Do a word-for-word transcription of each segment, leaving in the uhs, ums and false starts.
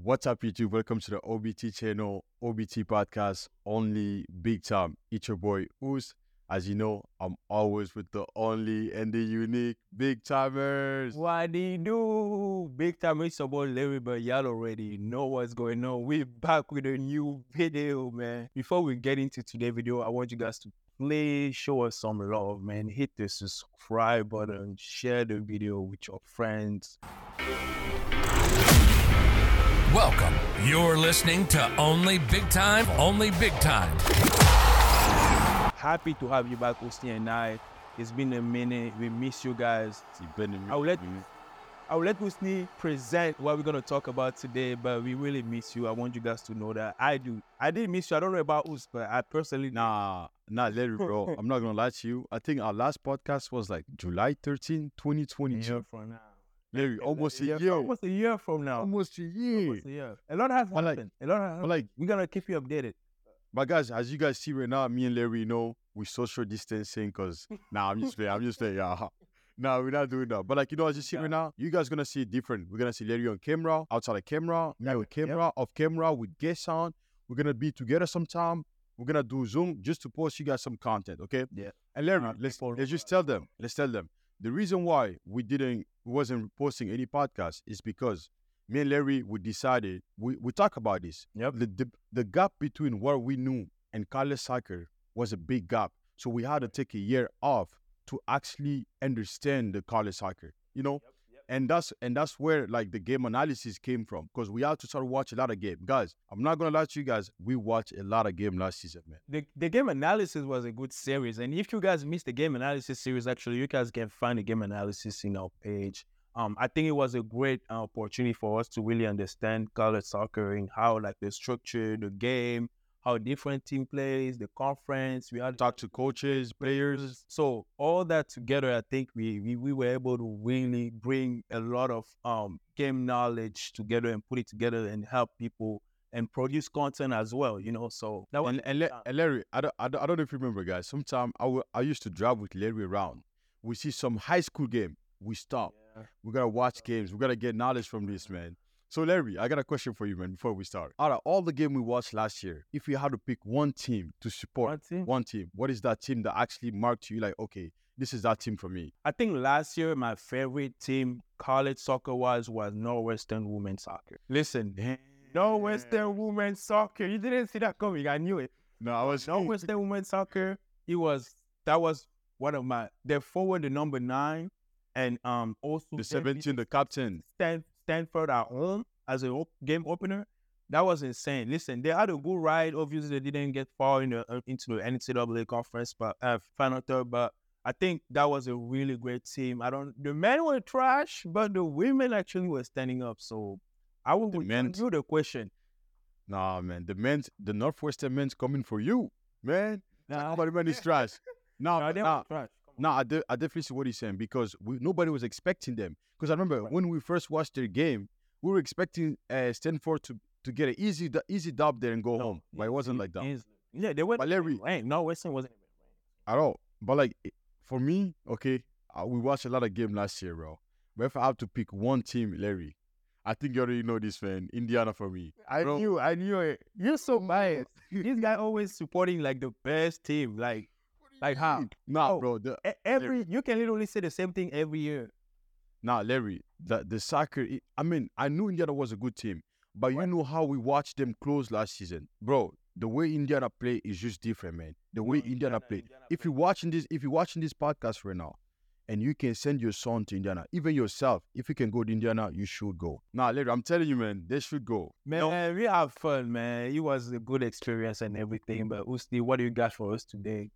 What's up, YouTube? Welcome to the O B T channel, O B T podcast, only big time. It's your boy, Oos. As you know, I'm always with the only and the unique big timers. What do you do? Big time, it's your boy Larry, but y'all already know what's going on. We're back with a new video, man. Before we get into today's video, I want you guys to please show us some love, man. Hit the subscribe button, share the video with your friends. Welcome. You're listening to Only Big Time, Only Big Time. Happy to have you back, Osti and I. It's been a minute. We miss you guys. It's been a I will let minute. I will let Usni present what we're gonna talk about today, but we really miss you. I want you guys to know that I do. I did miss you. I don't know about Us, but I personally Nah, nah, Larry, bro. I'm not gonna lie to you. I think our last podcast was like July thirteenth, twenty a twenty-two. year from now. Larry, almost a year. Almost a year from now. Almost a year. Almost a year. A lot has But like- happened. a lot has But happened. like, We're gonna keep you updated. but guys, as you guys see right now, me and Larry know we social distancing because nah, I'm just playing. I'm just playing. Yeah. No, we're not doing that. But like, you know, as you see right now, you guys gonna see it different. We're gonna see Larry on camera, outside of camera, me with camera, off camera, with guests on. We're gonna be together sometime. We're gonna do Zoom just to post you guys some content, okay? Yeah. And Larry, Uh, let's people- let's just tell them. Let's tell them. The reason why we didn't we wasn't posting any podcast is because me and Larry we decided we, we talk about this. Yep. The, the the gap between what we knew and college soccer was a big gap. So we had to take a year off to actually understand the college soccer. You know? And that's and that's where like the game analysis came from. Because we had to start watch a lot of game. Guys, I'm not gonna lie to you guys, we watched a lot of game last season, man. The, the game analysis was a good series, and if you guys missed the game analysis series, actually, you guys can find the game analysis in our page. Um, I think it was a great uh, opportunity for us to really understand college soccer and how like the structure, the game, how different team plays, the conference. We had Talk to coaches, players. so all that together, I think we, we we were able to really bring a lot of um game knowledge together and put it together and help people and produce content as well. You know, so that was And, and, Le- and Larry, I don't, I, don't, I don't know if you remember, guys. Sometimes I, w- I used to drive with Larry around. We see some high school game. We stop. Yeah. We got to watch games. We got to get knowledge from this, man. So, Larry, I got a question for you, man, before we start. Out of all the game we watched last year, if you had to pick one team to support, One team? one team, what is that team that actually marked you like, okay, this is that team for me? I think last year my favorite team college soccer wise was Northwestern Women's Soccer. Listen, Northwestern Women's Soccer. You didn't see that coming. I knew it. No, I was Northwestern Women's Soccer. It was that was one of my. They're forward the number nine, and um also the they seventeen, beat the captain. Stan, Stanford at home as a op- game opener. That was insane. Listen, they had a good ride. Obviously, they didn't get far in the, uh, into the N C double A conference, but uh, final third. But I think that was a really great team. I don't. The men were trash, but the women actually were standing up. So I will The return men- you the question. Nah, man, the men's, the Northwestern men's coming for you, man. Nobody man is trash. Nah, No, they nah, were trash. Come on. No, I, de- I definitely see what he's saying because we, nobody was expecting them. Because I remember Right. when we first watched their game, we were expecting uh, Stanford to, to get an easy du- easy dub there and go No, home. But it wasn't like that Easily. Yeah, they were. But Larry- ranked. No, Western wasn't even ranked. at all. But like it- for me, okay, uh, we watched a lot of game last year, bro. But if I have to pick one team, Larry, I think you already know this, man. Indiana for me. I Bro. knew, I knew it. You're so biased. This guy always supporting like the best team. Like, like how? Nah, Oh. bro. The, E- Every you can literally say the same thing every year. Nah, Larry, the the soccer. It, I mean, I knew Indiana was a good team, but you know how we watched them close last season, bro. The way Indiana play is just different, man. The way No, Indiana, Indiana- play. Indiana If you're watching this, if you're watching this podcast right now, and you can send your son to Indiana, even yourself, if you can go to Indiana, you should go. Nah, Larry, I'm telling you, man, they should go. Man, we have fun, man. It was a good experience and everything. But Usti, what do you got for us today?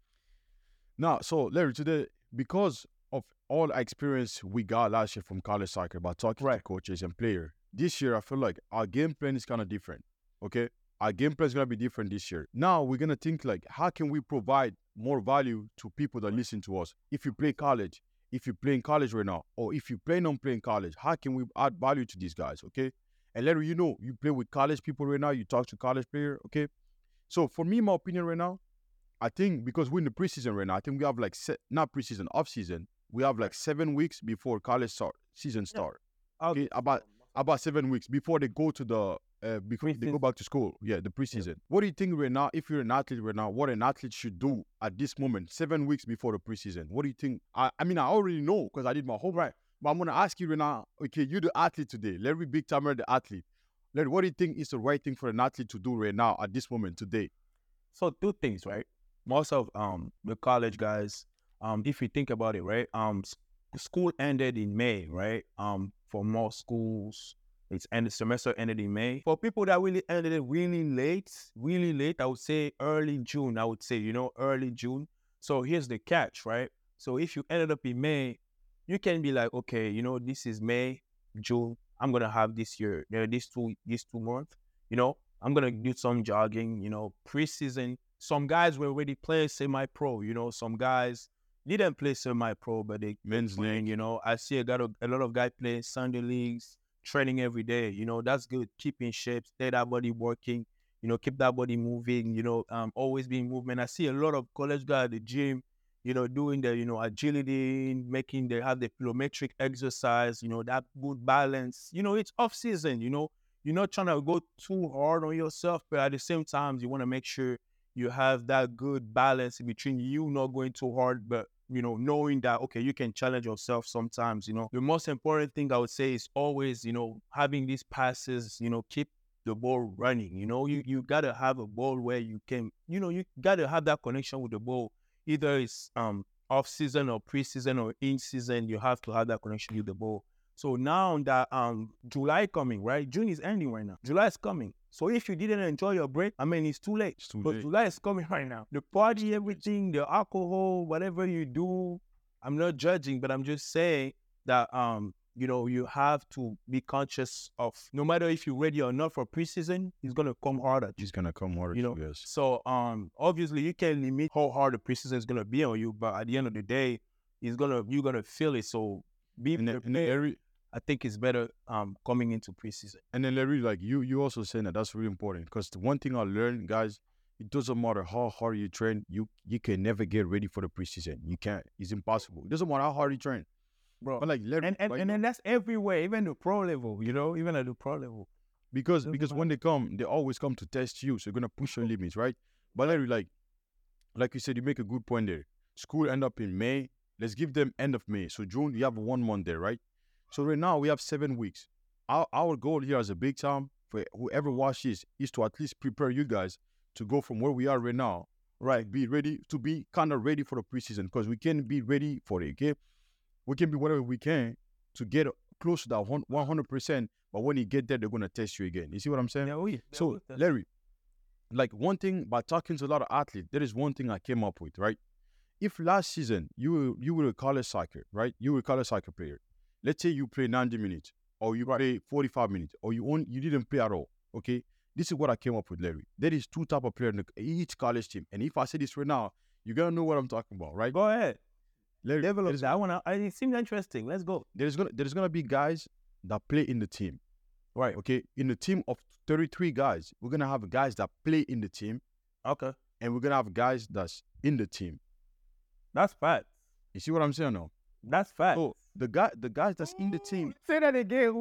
Now, so Larry, today, because of all the experience we got last year from college soccer about talking to Right. coaches and players, this year I feel like our game plan is kind of different. Okay, our game plan is gonna be different this year. Now we're gonna think like, how can we provide more value to people that listen to us? If you play college, if you play in college right now, or if you plan on playing college, how can we add value to these guys? Okay, and Larry, you know, you play with college people right now. You talk to college player. Okay, so for me, my opinion right now, I think because we're in the preseason right now, I think we have like se- not preseason, off season. We have like seven weeks before college start season start. Okay, about about seven weeks before they go to the uh, because they go Preseason. back to school. Yeah, the preseason. What do you think right now, if you're an athlete right now, what an athlete should do at this moment, seven weeks before the preseason? What do you think? I, I mean, I already know because I did my homework, but I'm going to ask you right now, okay, you're the athlete today. Larry Big Timer, the athlete. Larry, what do you think is the right thing for an athlete to do right now at this moment today? So two things, right? Most of um the college guys, um, if you think about it, right? Um, s- school ended in May, right? Um, for most schools, it's end the semester ended in May. For people that really ended it really late, really late, I would say early June. I would say, you know, early June. So here's the catch, right? So if you ended up in May, you can be like, okay, you know, this is May, June. I'm gonna have this year, you know, these two, these two months. You know, I'm gonna do some jogging. You know, preseason. Some guys were already playing semi-pro. You know, some guys didn't play semi-pro, but they Men's playing. league. You know, I see a lot of a lot of guys playing Sunday leagues, training every day. You know, that's good. Keep in shape, stay that body working. You know, keep that body moving. You know, um, always be in movement. I see a lot of college guys at the gym, you know, doing the, you know, agility, making they have the plyometric exercise, you know, that good balance. You know, it's off season, you know, you're not trying to go too hard on yourself, but at the same time, you want to make sure you have that good balance in between you not going too hard, but, you know, knowing that, okay, you can challenge yourself sometimes, you know. The most important thing I would say is always, you know, having these passes, you know, keep the ball running, you know, you, you got to have a ball where you can, you know, you got to have that connection with the ball. Either it's um off season or preseason or in season, you have to have that connection with the ball. So now that um July coming, right? June is ending right now. July is coming. So if you didn't enjoy your break, I mean, it's too late. It's too Because late. July is coming right now. The party, everything, the alcohol, whatever you do, I'm not judging, but I'm just saying that um you know, you have to be conscious of no matter if you're ready or not for preseason, it's gonna come harder. He's going to come harder, You know, yes. so um, obviously you can limit how hard the preseason is gonna be on you, but at the end of the day, it's gonna you're gonna feel it. So be And then, and then prepared. Larry, I think it's better um coming into preseason. and then Larry, like you, you also saying that that's really important because the one thing I learned, guys, it doesn't matter how hard you train, you you can never get ready for the preseason. You can't. It's impossible. It doesn't matter how hard you train. Bro. But like Larry, And and, like, and then that's everywhere, even the pro level, you know, even at the pro level. because doesn't because when they come, they always come to test you. So you're gonna push your limits, right? But Larry, like like you said, you make a good point there. School end up in May. Let's give them end of May. So June, you have one month there, right? So right now we have seven weeks. Our our goal here as a big time for whoever watches is to at least prepare you guys to go from where we are right now, right? Be ready to be kind of ready for the preseason because we can be ready for it. Okay, we can be whatever we can to get close to that one hundred percent. But when you get there, they're gonna test you again. You see what I'm saying? Yeah, we, So, Larry, like one thing by talking to a lot of athletes, there is one thing I came up with, right? If last season you were you were a college soccer, right? You were a college soccer player. Let's say you play ninety minutes, or you play forty-five minutes, or you on, you didn't play at all. Okay, this is what I came up with, Larry. There is two type of player in the, each college team, and if I say this right now, you're gonna know what I'm talking about, right? go ahead. Larry, Develop there's, that. I wanna. I, it seems interesting. Let's go. there's gonna there's gonna be guys that play in the team, right? Okay, in the team of thirty-three guys, we're gonna have guys that play in the team, Okay, and we're gonna have guys that's in the team. that's fact. You see what I'm saying now? That's fact. So the guy, the guys that's in the team, Say that again.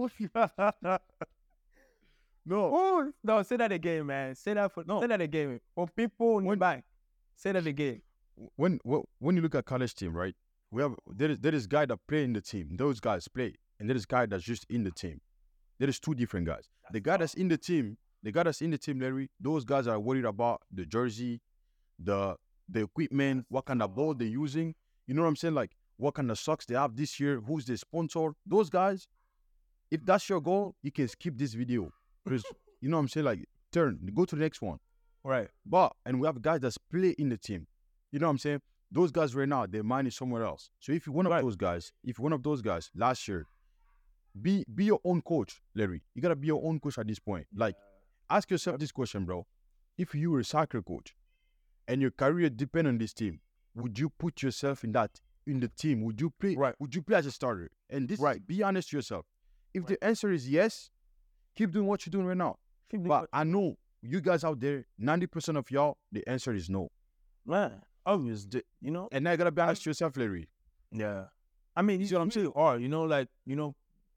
no, Oh, no, say that again, man. Say that for No. say that again. For people in the back. Say that again. when wh- when you look at college team, right? We have there is there is guy that play in the team. Those guys play, and there is guy that's just in the team. There is two different guys. the guy that's in the team, the guy that's in the team, Larry, those guys are worried about the jersey, the the equipment, what kind of ball they're using. You know what I'm saying? Like what kind of socks they have this year, who's the sponsor. Those guys, if that's your goal, you can skip this video. Because you know what I'm saying? Like turn, go to the next one. Right. But and we have guys that play in the team. You know what I'm saying? Those guys right now, their mind is somewhere else. So if you're one of Right. those guys, if you're one of those guys last year, be be your own coach, Larry. You gotta be your own coach at this point. Like, ask yourself this question, bro. If you were a soccer coach and your career depend on this team, would you put yourself in that in the team? Would you play? Right. Would you play as a starter? And this, Right. be honest to yourself. If the answer is yes, keep doing what you're doing right now. Keep doing But what- I know you guys out there, ninety percent of y'all, the answer is no. man, obviously, you know. And now you gotta be honest to yourself, Larry. Yeah. I mean, See it's what I'm really hard, you know, like, you know,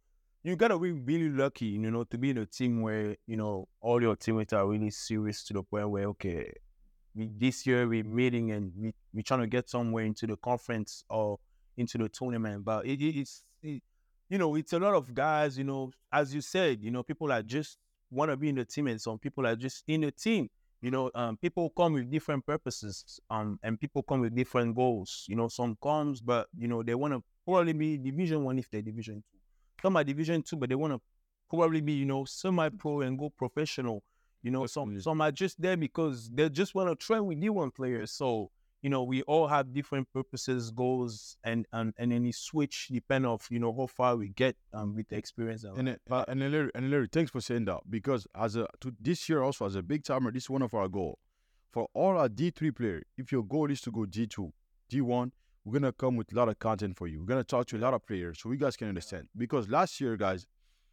you gotta be really lucky, you know, to be in a team where, you know, all your teammates are really serious to the point where, okay, we, this year we're meeting and we, we're trying to get somewhere into the conference or into the tournament. But it, it, it's, it, you know, it's a lot of guys, you know, as you said, you know, people that just want to be in the team and some people are just in the team. You know, um, people come with different purposes, um, and people come with different goals. You know, some comes, but, you know, they want to probably be Division One if they're Division Two. Some are Division Two, but they want to probably be, you know, semi-pro and go professional. You know, some some are just there because they just want to train with D one players. So, you know, we all have different purposes, goals, and and and any switch depend of, you know, how far we get um with the experience. And it, uh, and Larry, and Larry, thanks for saying that, because as a to this year also as a big timer, this is one of our goal for all our D three players. If your goal is to go D two, D one, we're gonna come with a lot of content for you. We're gonna talk to a lot of players so you guys can understand. Because last year, guys,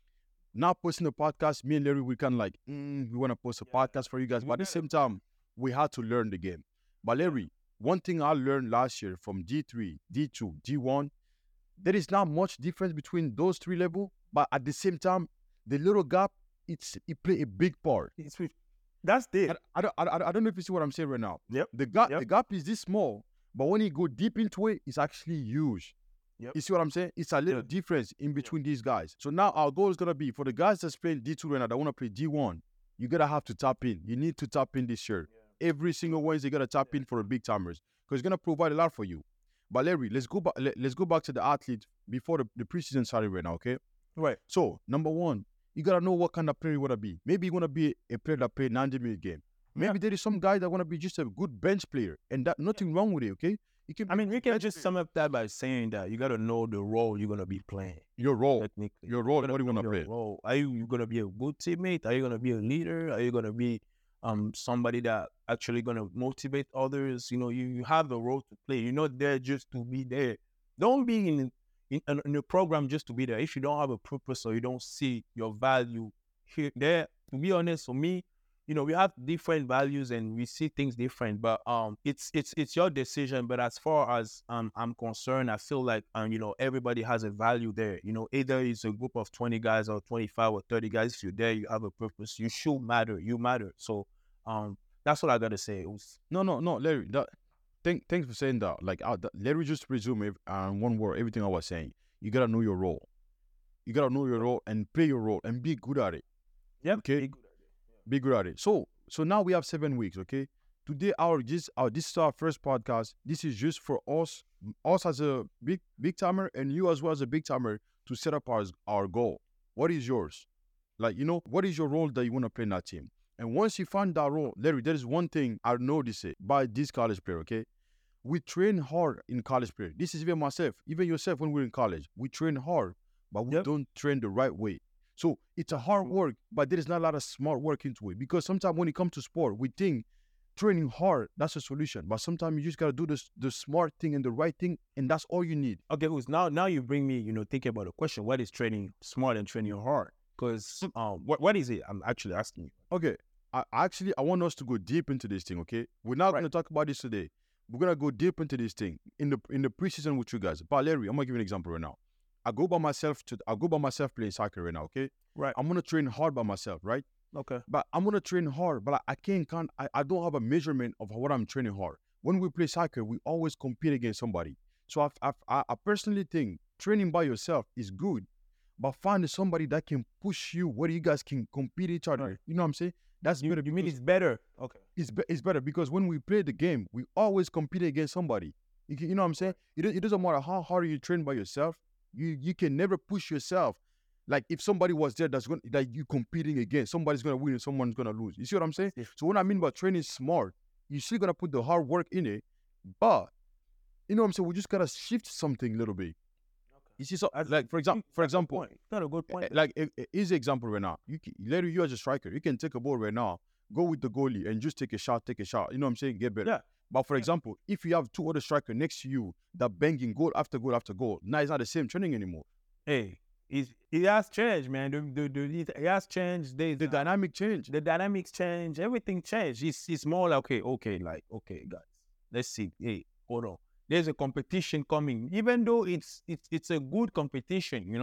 not posting a podcast, me and Larry, we kind of like mm, we want to post a yeah. podcast for you guys, but at the same time, we had to learn the game. But Larry, one thing I learned last year from D three, D two, D one, there is not much difference between those three levels, but at the same time, the little gap, it's it play a big part. It's, that's it. I, I, don't, I, I don't know if you see what I'm saying right now. Yep. The gap, yep. the gap is this small, but when you go deep into it, it's actually huge. Yep. You see what I'm saying? It's a little yep. difference in between yep. these guys. So now our goal is gonna be for the guys that's playing D two right now that want to play D one. You gotta have to tap in. You need to tap in this year. Yeah. Every single Wednesday, you gotta tap yeah. in for the big timers because it's gonna provide a lot for you. But Larry, let's go back. Let, let's go back to the athlete before the, the preseason started right now. Okay. Right. So number one, you gotta know what kind of player you wanna be. Maybe you wanna be a player that play ninety minute game. Maybe yeah. there is some guy that wanna be just a good bench player, and that nothing wrong with it. Okay. You can I mean, we can just sum up that by saying that you got to know the role you're going to be playing. Your role. Technically. Your role. What do you want to play? Role. Are you going to be a good teammate? Are you going to be a leader? Are you going to be um somebody that actually going to motivate others? You know, you, you have a role to play. You're not there just to be there. Don't be in, in, in a program just to be there. If you don't have a purpose or you don't see your value here, there, to be honest, for me, you know, we have different values and we see things different, but um, it's it's it's your decision. But as far as um I'm concerned, I feel like um you know everybody has a value there. You know, either it's a group of twenty guys or twenty-five or thirty guys. If you're there, you have a purpose. You should matter. You matter. So um that's what I gotta say. It was... No, no, no, Larry. That, thank, thanks for saying that. Like, uh, that, Larry just resume it, uh, one word. Everything I was saying. You gotta know your role. You gotta know your role and play your role and be good at it. Yeah. Okay. Be good. Be good at it. So, so now we have seven weeks. Okay. Today, our this our this is our first podcast. This is just for us, us as a big big timer, and you as well as a big timer to set up our our goal. What is yours? Like, you know, what is your role that you want to play in that team? And once you find that role, Larry, there is one thing I notice it by this college player. Okay, we train hard in college player. This is even myself, even yourself. When we're in college, we train hard, but we yep. don't train the right way. So it's a hard work, but there is not a lot of smart work into it. Because sometimes when it comes to sport, we think training hard, that's a solution. But sometimes you just got to do this, the smart thing and the right thing, and that's all you need. Okay, Uz, now now you bring me, you know, thinking about the question, what is training smart and training hard? Because um, what what is it? I'm actually asking you. Okay, I actually, I want us to go deep into this thing, okay? We're not right. going to talk about this today. We're going to go deep into this thing in the in the preseason with you guys. But Larry, I'm going to give you an example right now. I go by myself to I go by myself playing soccer right now, okay? Right. I'm gonna train hard by myself, right? Okay. But I'm gonna train hard, but I, I can't count. I, I don't have a measurement of what I'm training hard. When we play soccer, we always compete against somebody. So I I, I personally think training by yourself is good, but finding somebody that can push you where you guys can compete each other. Right. You know what I'm saying? That's you, better. You mean it's better? Okay. It's be, it's better because when we play the game, we always compete against somebody. You, you know what I'm saying? It it doesn't matter how hard you train by yourself. You you can never push yourself. Like if somebody was there that's going that you competing against, somebody's gonna win and someone's gonna lose. You see what I'm saying? Yeah. So what I mean by training smart, you still gotta put the hard work in it, but you know what I'm saying? We just gotta shift something a little bit. Okay. You see, so like for example, for example, not a good point. Like a, a easy example right now. You can, later you as a striker, you can take a ball right now, go with the goalie and just take a shot, take a shot. You know what I'm saying? Get better. Yeah. But for example, if you have two other strikers next to you that banging goal after goal after goal, now it's not the same training anymore. Hey, it's, it has changed, man. The, the, the, it has changed. The, the dynamic change. The dynamics change. Everything changed. It's, it's more like, okay, okay, like, okay, guys, let's see. Hey, hold on. There's a competition coming. Even though it's it's it's a good competition, you know,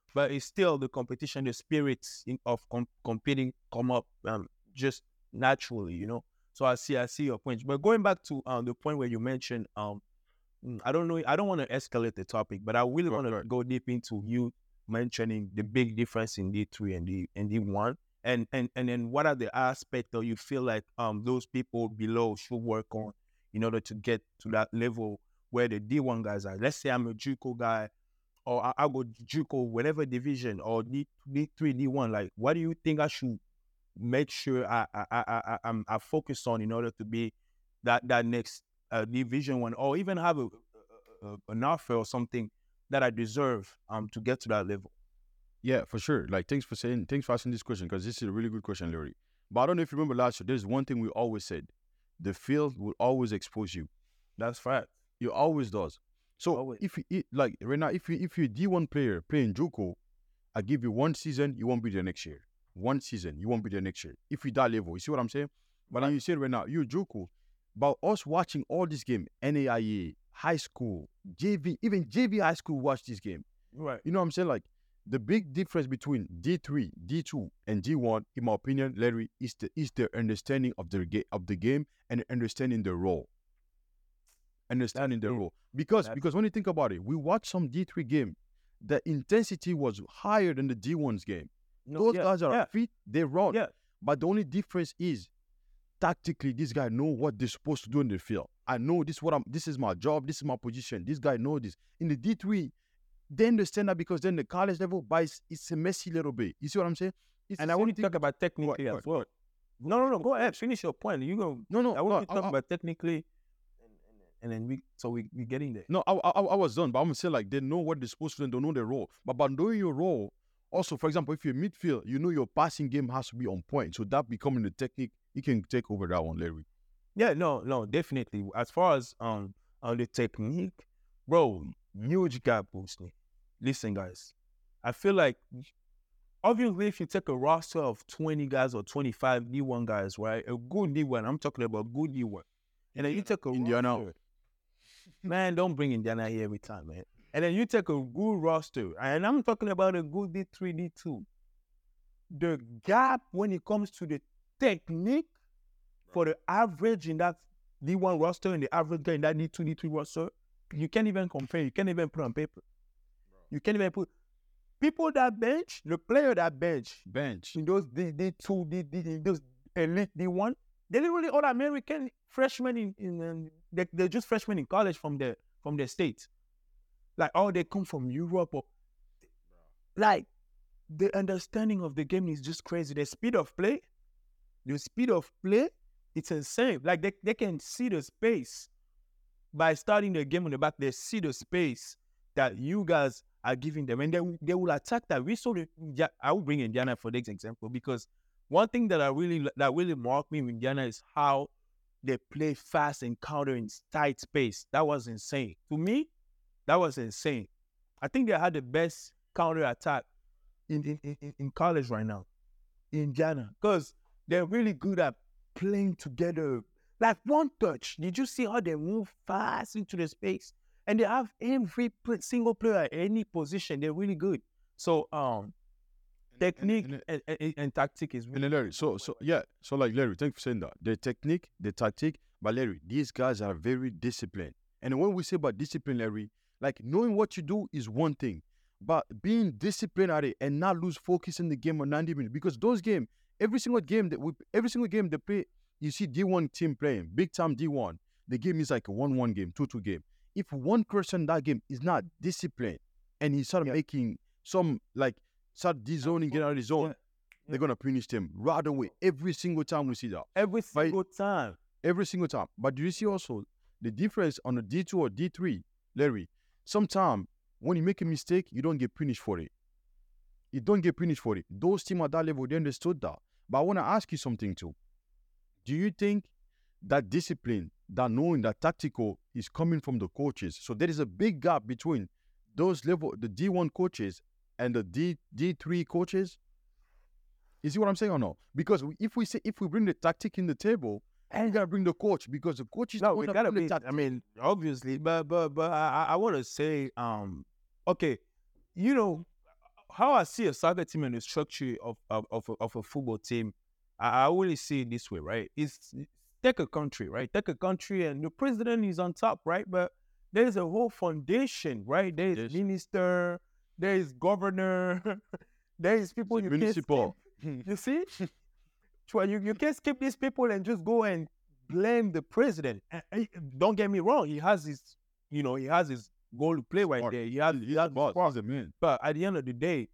but it's still the competition, the spirits in, of com- competing come up um, just naturally, you know. So I see, I see your point. But going back to um, the point where you mentioned, um, mm, I don't know, I don't want to escalate the topic, but I really want to go deep into you mentioning the big difference in D three and D and D one, and and and then what are the aspects that you feel like um those people below should work on in order to get to that level where the D one guys are. Let's say I'm a JUCO guy, or I, I go JUCO, whatever division, or D three, D one. Like, what do you think I should make sure I I I, I I'm I focus on in order to be that that next uh, division one, or even have a, a, a an offer or something that I deserve um to get to that level? Yeah, for sure. Like, thanks for saying, thanks for asking this question, because this is a really good question, Larry. But I don't know if you remember last year, there's one thing we always said: the field will always expose you. That's fact. It always does. So Always. if you it, like right now, if you if you're a D one player playing JUCO, I give you one season, you won't be there next year. One season, you won't be there next year. If you that level, you see what I'm saying? But then you say right now, you're JUCO. But us watching all this game, N A I A, high school, J V, even J V high school watch this game. Right. You know what I'm saying? Like, the big difference between D three, D two, and D one, in my opinion, Larry, is the is the understanding of the ga- of the game and understanding the role. Understanding the That's it. role. Because That's because when you think about it, we watched some D three game, the intensity was higher than the D one's game. No, Those yeah, guys are yeah, fit, they run. yeah. But the only difference is tactically, this guy know what they're supposed to do in the field. I know this what I'm this is my job, this is my position. This guy know this. In the D three, they understand that because then the college level, but it's, it's a messy little bit. You see what I'm saying? It's And the I same want to thing- talk about technically Go ahead, as well. No, no, no. Go ahead. Finish your point. You go. No, no, I want no, to talk I- I- about technically, and, and, and then we so we we getting there. No, I, I, I was done, but I'm gonna say like they know what they're supposed to do and they know their role. But by knowing your role, also, for example, if you're midfield, you know your passing game has to be on point. So that becoming the technique, you can take over that one, Larry. Yeah, no, no, definitely. As far as um on the technique, bro, huge gap, Boosney. Listen, guys, I feel like obviously if you take a roster of twenty guys or twenty-five D one guys, right, a good D one, I'm talking about good D one, and then you take a Indiana. roster, man, don't bring Indiana here every time, man. And then you take a good roster, and I'm talking about a good D three, D two. The gap when it comes to the technique for the average in that D one roster and the average guy in that D two, D three roster, you can't even compare. You can't even put on paper. You can't even put people that bench, the player that bench Bench. in those D, D2, D, D, in those elite D one, they're literally all American freshmen in, in um, they, they're just freshmen in college from the from the states. Like, oh, they come from Europe or like the understanding of the game is just crazy. The speed of play, the speed of play, it's insane. Like they, they can see the space by starting the game on the back. They see the space that you guys are giving them, and they they will attack that. We saw the, yeah, I will bring Indiana for this example because one thing that I really that really marked me with Indiana is how they play fast and counter in tight space. That was insane to me. That was insane. I think they had the best counter attack in in, in, in college right now, Indiana, because they're really good at playing together. Like one touch. Did you see how they move fast into the space? And they have every play, single player at any position. They're really good. So um, technique and, and- and, and, and tactic is And really then Larry, so so yeah, so like Larry, thank you for saying that. The technique, the tactic, but Larry, these guys are very disciplined. And when we say about discipline, Larry, like knowing what you do is one thing, but being disciplined at it and not lose focus in the game on ninety minutes, because those games, every single game that we, every single game they play, you see D one team playing, big time D one, the game is like a one one game, two two game. If one person in that game is not disciplined and he started Yeah. making some like start de-zoning, get out of the zone, Yeah. they're gonna punish them right away. Every single time we see that. every But- single time. Every single time. But do you see also the difference on a D two or D three, Larry? Sometimes when you make a mistake, you don't get punished for it. You don't get punished for it. Those teams at that level, they understood that. But I want to ask you something too. Do you think that discipline, that knowing that tactical is coming from the coaches? So there is a big gap between those level, the D one coaches and the D, D3 coaches? You see what I'm saying or no? Because if we say, if we bring the tactic in the table, and you gotta bring the coach because the coach is No, the we one that gotta bring be. the tactic. I mean, obviously, but but but I I want to say, um, okay, you know, how I see a soccer team and the structure of of of a, of a football team, I, I really see it this way, right? It's take a country, right? Take a country, and the president is on top, right? But there's a whole foundation, right? There's Yes. minister, there is governor, there is people you Municipal. can't skip. You see, so you you can't skip these people and just go and blame the president. And, and don't get me wrong, he has his, you know, he has his goal to play right Smart. there. He has, He's he the has boss. his He's the man. but at the end of the day,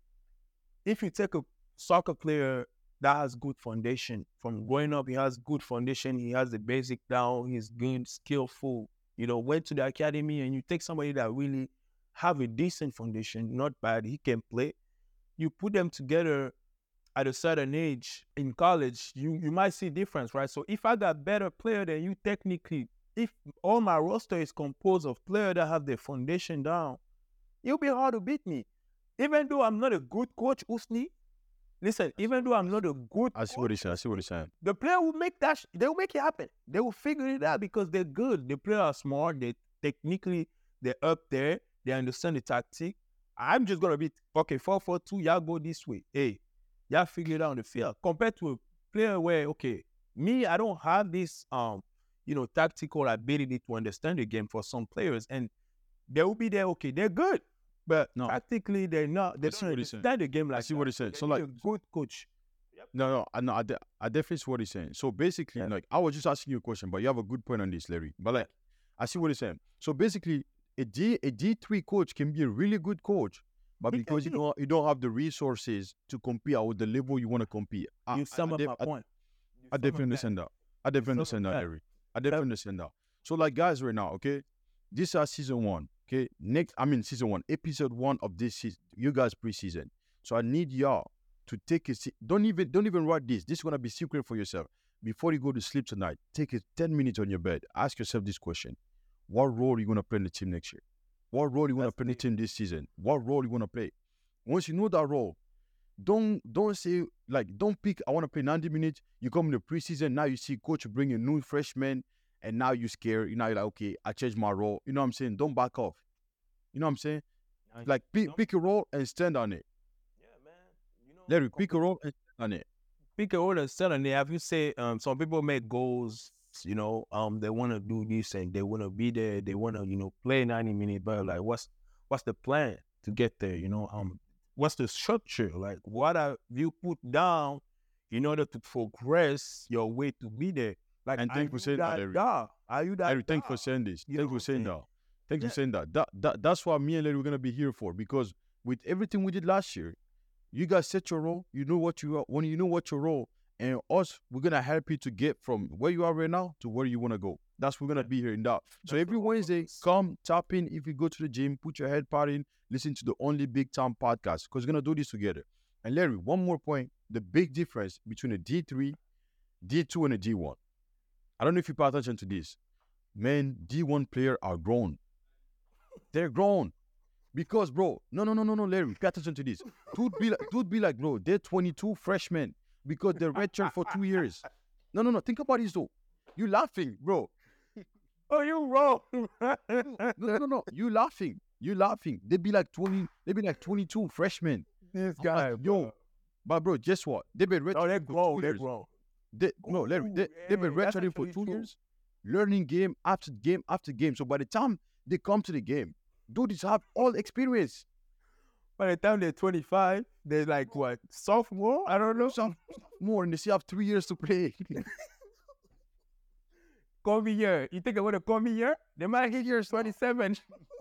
if you take a soccer player that has good foundation from growing up, he has good foundation, he has the basic down, he's good, skillful, you know, went to the academy, and you take somebody that really have a decent foundation, not bad, he can play, you put them together at a certain age in college, you, you might see difference, right? So if I got better player than you technically, if all my roster is composed of players that have their foundation down, it'll be hard to beat me. Even though I'm not a good coach, Usni, listen, even though I'm not a good I see coach, what he's saying. I see what he's saying. the player will make that, sh- they will make it happen. They will figure it out because they're good. The players are smart. They technically, they're up there. They understand the tactic. I'm just going to be, okay, four four two, y'all go this way. Hey, y'all figure it out on the field. Compared to a player where, okay, me, I don't have this, um, you know, tactical ability to understand the game for some players. And they will be there, okay, they're good. But No. tactically, they're not, they I see don't what he's saying. understand the game like I see that. what he's saying. They So need like, a good coach. no, no, I know, I, de- I definitely see what he's saying. So basically, Yeah. like, I was just asking you a question, but you have a good point on this, Larry. But like, I see what he's saying. So basically, a D a D three coach can be a really good coach, but He can because you be. don't you don't have the resources to compete at the level you want to compete. I, You I- sum I up def- my I- point. You I sum definitely up that. understand that. I definitely sum understand up that, that. Larry. I definitely understand that. So like, guys, right now, okay, this is season one. Okay, next, I mean season one, episode one of this season. You guys preseason. So I need y'all to take a se- don't even don't even write this. This is gonna be secret for yourself. Before you go to sleep tonight, take a ten minutes on your bed. Ask yourself this question: what role are you gonna play in the team next year? What role you wanna That's play in the deep. team this season? What role you wanna play? Once you know that role, don't don't say like don't pick. I want to play ninety minutes. You come in the preseason now. You see coach bring a new freshman, and now you scared. You know you're like, okay, I changed my role. You know what I'm saying? Don't back off. You know what I'm saying? I- Like pick no. pick a role and stand on it. Yeah, man. You know, Larry, pick a role and stand on it. pick a role and stand on it. Have you say um some people make goals, you know, um they want to do this and they want to be there, they want to, you know, play ninety minutes, but like what's what's the plan to get there, you know? Um what's the structure? Like what have you put down in order to progress your way to be there? Like And are thank you for you saying that, that Larry. guy? Are you that Larry, thank you guy? for saying this. You Thank know you for what I'm saying saying? that. Thank you Yeah. for saying that. That, that. That's what me and Larry were gonna be here for, because with everything we did last year, you guys set your role. You know what you are. When you know what your role, and us, we're gonna help you to get from where you are right now to where you wanna go. That's we're gonna Yeah. be here in that. So That's every the whole Wednesday, purpose. come tap in. If you go to the gym, put your head part in, listen to the Only Big Time podcast, because we're gonna do this together. And Larry, one more point: the big difference between a D three, D two, and a D one. I don't know if you pay attention to this. Man, D one players are grown. They're grown. Because, bro, no, no, no, no, no, Larry, pay attention to this. Dude be like, dude be like, bro, they're twenty-two freshmen because they're redshirt for two years. No, no, no, think about this, though. You laughing, bro. Oh, you wrong. No, no, no, no. You laughing. You laughing. They be like twenty, they be like twenty-two freshmen. This I'm guy, like, yo, but bro, guess what? They've been No, redshirting they're for grown. two They're years. grown. They, no, Larry, they, Ooh, they've been hey, that's redshirting for actually two true. years, learning game after game after game. So by the time they come to the game, dudes have all experience. By the time they're twenty-five, they're like what, sophomore? I don't know. Some more, and they still have three years to play. Come here. You think I want to come here? They might hit years twenty-seven.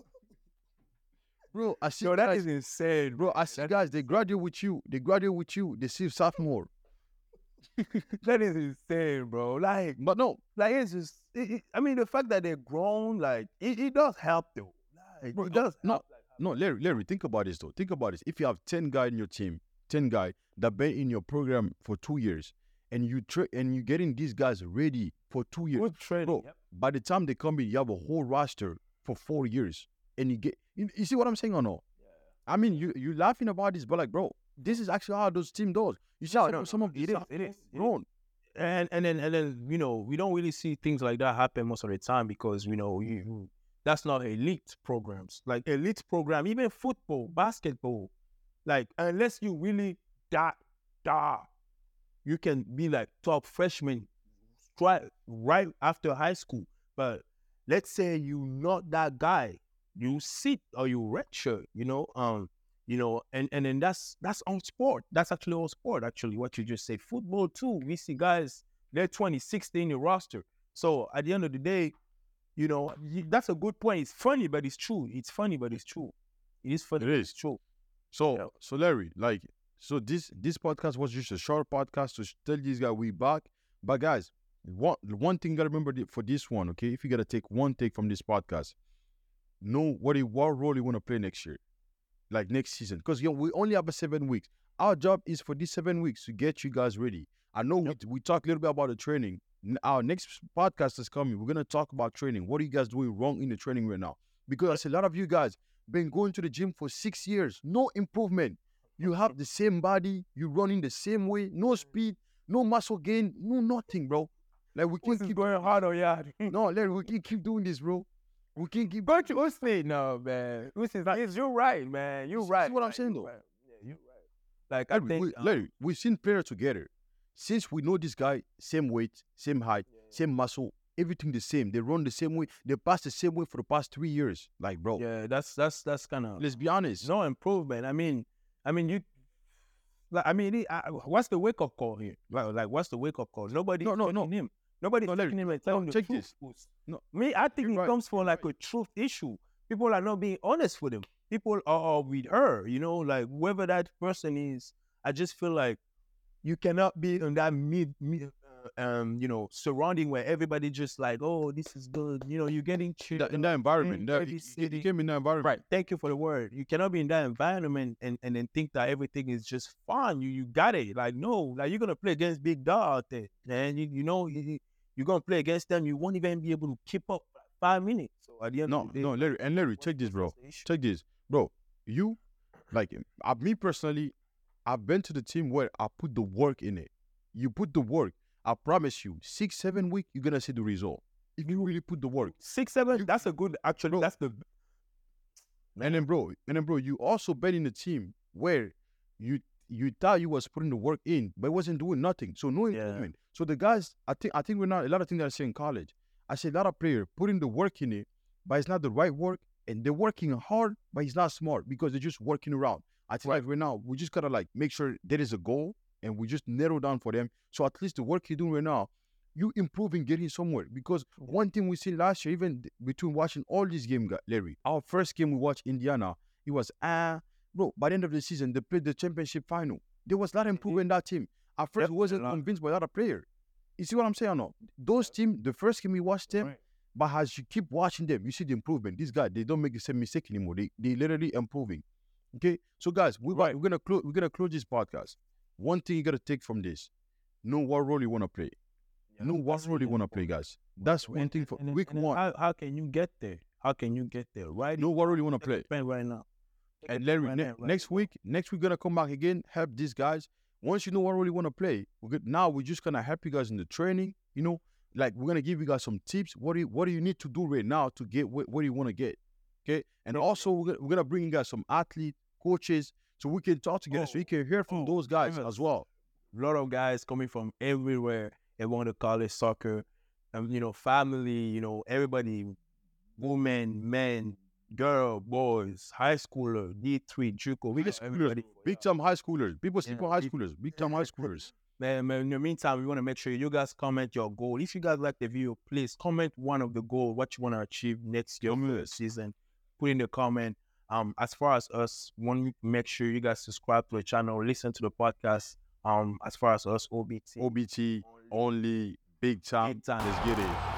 Bro, I see Yo, that guys, is insane, bro, I see That- guys, they graduate with you. They graduate with you. They see sophomore. That is insane, bro. Like, But no, like it's just. It, it- I mean, the fact that they're grown, like, it, it does help though. Like, Bro, it does no, help. Like, no, Larry, Larry, think about this though. Think about this. If you have ten guys in your team, ten guys that been in your program for two years, and you tra- and you getting these guys ready for two years, good training. bro. Yep. By the time they come in, you have a whole roster for four years, and you get. You, you see what I'm saying or no? I mean, you you laughing about this, but like, bro, this is actually how those team does. You see No, some, no, some no, of these it is, are it is, it is. grown. And and then and then you know we don't really see things like that happen most of the time because you know you, that's not elite programs. Like elite program, even football, basketball, Like, unless you really die, die, you can be like top freshman right, right after high school. But let's say you not that guy, you sit or you redshirt, you know, um, you know, and and then that's that's on sport. That's actually on sport. Actually, what you just said, football too. We see guys they're twenty-six in the roster. So at the end of the day, you know, you, that's a good point. It's funny, but it's true. It's funny, but it's true. It is funny. It is. It's true. So, Yeah. so Larry, like, so this this podcast was just a short podcast to tell these guys we back. But guys, one one thing you gotta remember th- for this one, okay? If you gotta take one take from this podcast, know what it, what role you want to play next year, like next season, because you know, we only have a seven weeks. Our job is for these seven weeks to get you guys ready. I know we we talked a little bit about the training. N- Our next podcast is coming. We're gonna talk about training. What are you guys doing wrong in the training right now? Because I see a lot of you guys been going to the gym for six years, no improvement. You have the same body, you running the same way, no speed, no muscle gain, no nothing, bro. Like we can't Keep keep going hard on yeah. no, Larry, we can't keep doing this, bro. We can't keep. Go to Usyk, no man. Usyk's like, yes, you're right, man. You're See- see right. what I'm man. saying, You're though? right. Yeah, you're right. Like I Larry, think, we, um, Larry, we've seen players together. Since we know this guy, same weight, same height, same muscle, everything the same. They run the same way. They pass the same way for the past three years. Like, bro, yeah, that's that's that's kind of let's be honest. no improvement. I mean, I mean you. Like, I mean, it- I, what's the wake up call here? Like, like what's the wake up call? Nobody No, no, checking no. him. Nobody No, Larry, checking him and telling no, the check truth. this. Us. No, Me, I think you're it right, comes from you're like a truth issue. People are not being honest with him. People are, are with her, you know, like whoever that person is. I just feel like you cannot be in that mid, mid uh, um, you know, surrounding where everybody just like, oh, this is good. You know, you're getting in cheered that, in up that environment, in that, every you, you city. came in that environment. Right. Thank you for the word. You cannot be in that environment and, and then think that everything is just fine. You you got it. Like, no, like you're gonna play against big dog out there. And you, you know, you, you're gonna play against them, you won't even be able to keep up for five minutes. So at the end No, of the day, no, Larry, and Larry, what's- check this, what's bro. the issue? Check this, bro. You, like, uh, me personally, I've been to the team where I put the work in it. You put the work. I promise you, six, seven weeks, you're gonna see the result. If you really put the work. Six, seven, You- that's a good actually Bro. that's the And then, bro, and then, bro, you also been in a team where you you thought you was putting the work in, but it wasn't doing nothing. So no Yeah. improvement. So the guys, I think, I think we're not a lot of things that I say in college. I see a lot of players putting the work in it, but it's not the right work, and they're working hard, but it's not smart because they're just working around. I think Right. like right now, we just gotta like make sure there is a goal, and we just narrow down for them. So at least the work you're doing right now, you improving, getting somewhere. Because one thing we see last year, even th- between watching all these games, gu- Larry, our first game we watched Indiana, it was ah, bro. By the end of the season, they played the championship final. There was a lot of improvement in that team. At first, Yep, we wasn't a lot. convinced by other player. You see what I'm saying or no? Those teams, the first game we watched them, Right. but as you keep watching them, you see the improvement. These guys, they don't make the same mistake anymore. They they literally improving. Okay, so guys, we, Right. we're gonna close. We're gonna close this podcast. One thing you gotta take from this: know what role you wanna play. Know what That's role you really wanna play, important. guys. That's one And- thing and- for and then- week and then one. How, how can you get there? How can you get there? Right? Know what role you wanna play. Spend right now. Take a And pen Larry, right ne- now, right next now. week, next week gonna come back again, help these guys. Once you know what role you want to play, we're good. Now we're just gonna help you guys in the training. You know, like we're gonna give you guys some tips. What do you, what do you need to do right now to get wh- what you want to get? Okay, and also we're gonna, we're gonna bring you guys some athlete coaches so we can talk together, so you can hear from oh, those guys yes. as well. A lot of guys coming from everywhere. They want to college soccer, um, you know, family, you know, everybody, women, men, girl, boys, high schooler, D three, JUCO, we High got schoolers, everybody. big time high schoolers. People sleep Yeah, on high big- schoolers, big time high schoolers. Man, man, in the meantime, we want to make sure you guys comment your goal. If you guys like the video, please comment one of the goal, what you want to achieve next year for the season. Put in the comment. Um, as far as us, want to make sure you guys subscribe to the channel, listen to the podcast. Um, as far as us, O B T, O B T only big time. Big time. Let's get it.